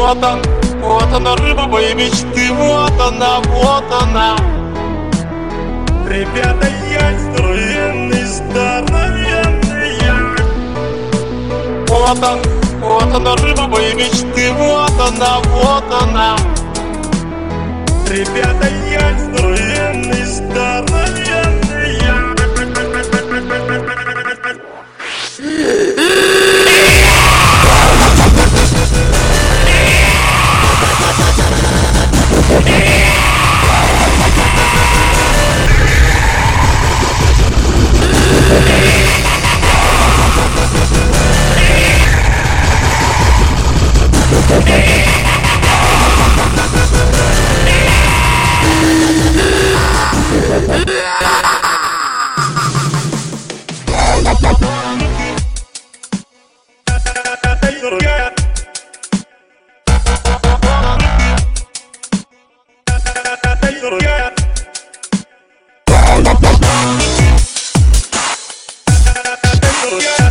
вот она, рыба моей мечты, вот она, вот она. Ребята, я здоровенный, здоровенный я. Вот она, рыба моей мечты, вот она, вот она. Ребята, я здоровенный, здоровенный я. Yeah.